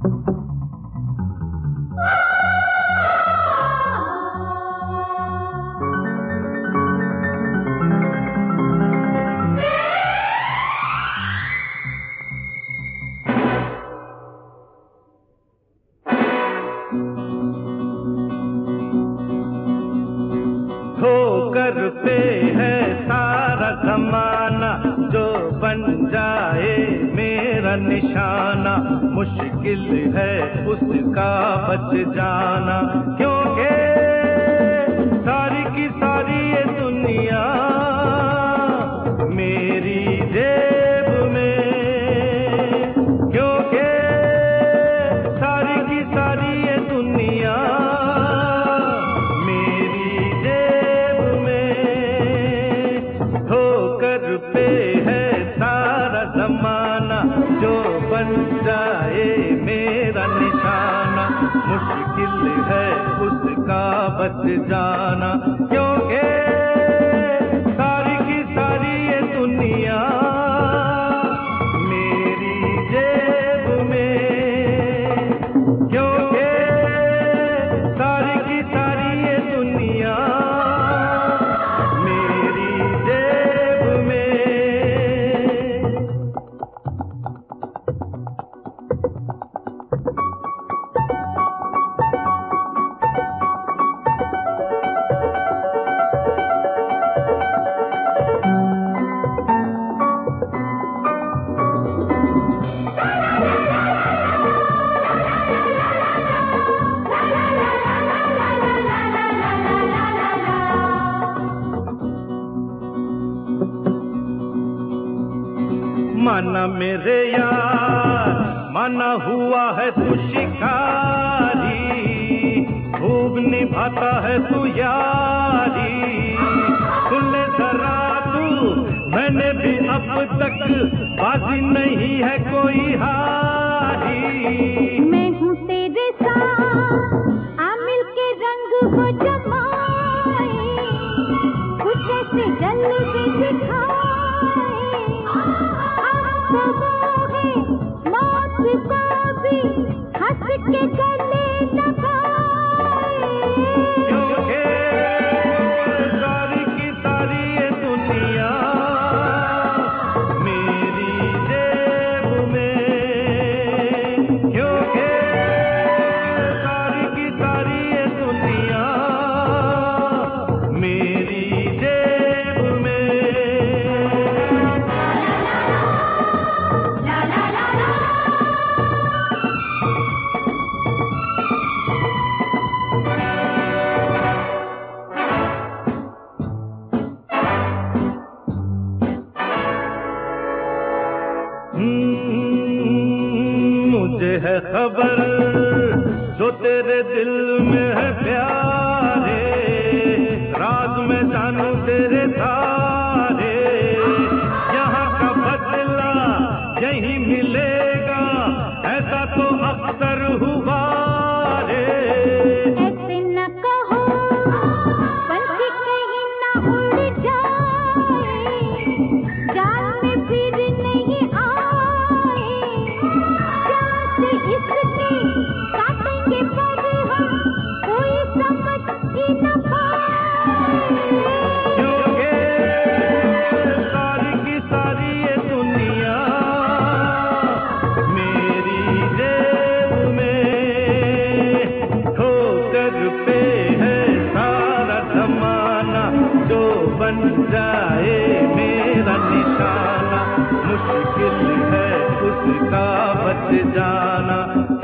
ठोकर पे है सारा जमाना, जो बन जाए मेरा निशाना, मुश्किल है उसका बच जाना, क्योंकि सारी की सारी ये दुनिया मेरी जेब में, क्योंकि सारी की सारी ये दुनिया पे है सारा जमाना, जो बन जाए मेरा निशाना, मुश्किल है उसका बच जाना, क्योंकि सारी की सारी ये दुनिया मेरी जेब में, क्योंकि सारी की सारी ये दुनिया माना मेरे यार, माना हुआ है तू शिकारी, खूब निभाता है तू यारी, सुन ले जरा तू, मैंने भी अब तक बाजी नहीं है कोई हारी। मैं हूँ तेरे साथ, आ मिल के रंग को जमाए, कुछ ऐसे जल्दी दिखाए, मौत को भी हंस के गले लगाए, क्योंकि सारी की सारी ये दुनिया मेरी जेब में, क्योंकि सारी की सारी ये दुनिया मेरी जेब में। मुझे है खबर जो तेरे दिल में है प्यारे, राज में जानू तेरे सारे, यहाँ का बदला यही मिलेगा, ऐसा तो अक्सर हुआ रे। ऐसे न कहो, पंछी कहीं न उड़ जाए, जाल में फिर नहीं आए, इसकी काटेंगे पर हम कोई समझ ही न पाए, क्योंकि सारी की सारी ये दुनिया मेरी जेब में, ठोकर पे है सारा जमाना, जो बन जाए मेरा निशाना, मुश्किल है उसका बच जाना,